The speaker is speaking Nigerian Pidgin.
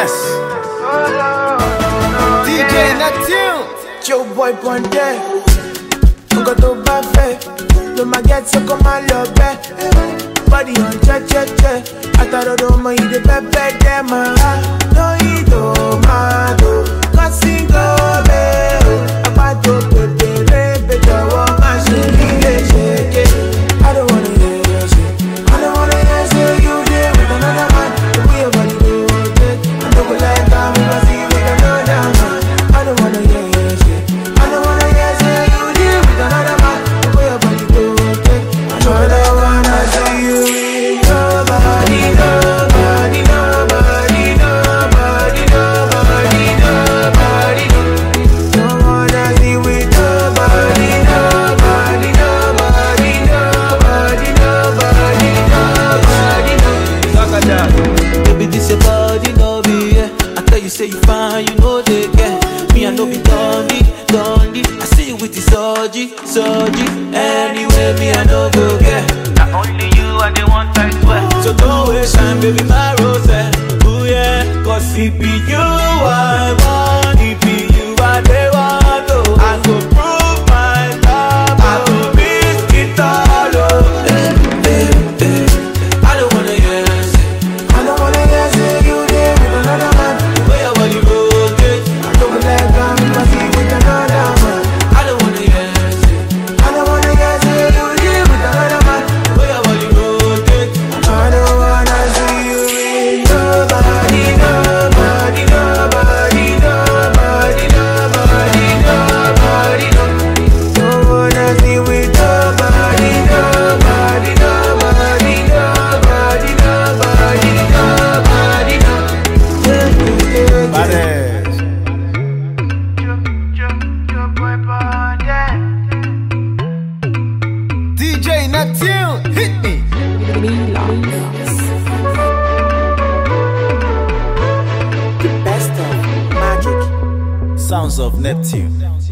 Yes. DJ Neptune. Joe boy Ponte. Nko to ba fe. No ma get so come and love it. Body on che. Ataro do mo ide pepe dem. No ido ma do. Cause go be. Apato pepe rebe jawo ma shiri shake. I don't wanna hear you say. I don't wanna hear say you there with another man. The way your body do it. I don't like how we see you with another man. I don't wanna hear you say. I don't wanna hear say you there with another man. The way your body do it. I don't wanna see you with nobody, nobody, nobody, nobody, nobody, nobody. Don't wanna see with nobody, nobody, nobody, nobody, nobody, nobody. Baby, this your body, no be, yeah. I tell you, say you fine, you know they get. Me, I know be dundee. I see you with the surgery. Anyway, me, I know go get. Not only you are the one I swear. So don't waste time, baby, my rose. Ooh, yeah. Cause it be you I want, it be you I they want, oh. I go prove my love, I go risk it all, oh. I don't wanna hear say, I don't wanna hear say you there with another man. where your body rotate. I don't like how we see with another man. I don't wanna hear say, I don't wanna hear say you there with another man. where your body rotate. I don't wanna see you with nobody, nobody, nobody, nobody, nobody, nobody. Don't wanna see with nobody, nobody, nobody, nobody, nobody, nobody. Badass. Joe boy Ponte. DJ Neptune. Hit me. The best of magic. Sounds of Neptune.